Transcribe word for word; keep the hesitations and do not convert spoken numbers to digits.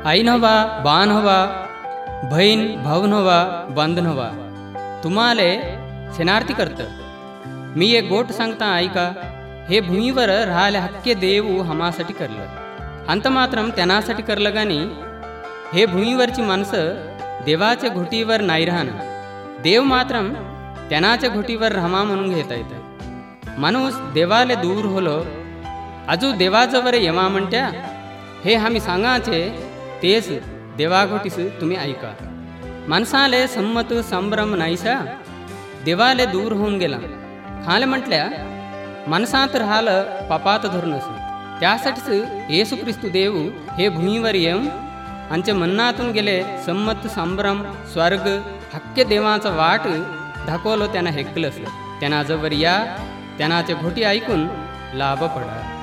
आई नव्हा, बा नव्हा, बहीण भाऊ नव्हा, बंद नव्हा, तुम्हाले सेनार्थी करतं. मी एक गोट सांगता ऐका. हे भूमीवर राहायला हक्के देऊ हमासाठी करलं. अंत मात्रम त्यांनासाठी करलं गाणी. हे भूमीवरची माणसं देवाच्या घोटीवर नाही राहणं. देव मात्रम त्यांनाच्या घोटीवर राहा म्हणून घेता येतं. माणूस देवाले दूर होलो अजू देवाजवळ यमा म्हणत्या. हे आम्ही सांगाचे तेच देवाघोटीस तुम्ही ऐका. माणसाले संमत संभ्रम नाहीसा, देवाले दूर होऊन गेला. खाले म्हटल्या माणसात राहिलं पापात धरूनच. त्यासाठीच येशू ख्रिस्तू देव हे भूमीवर येऊन आमच्या मनातून गेले. संमत संभ्रम स्वर्ग हक्के देवाचा वाट दाखवलो. त्यांना हेकलंच. त्यांना जवळ या, त्यांनाच्या घोटी ऐकून लाभ पडा.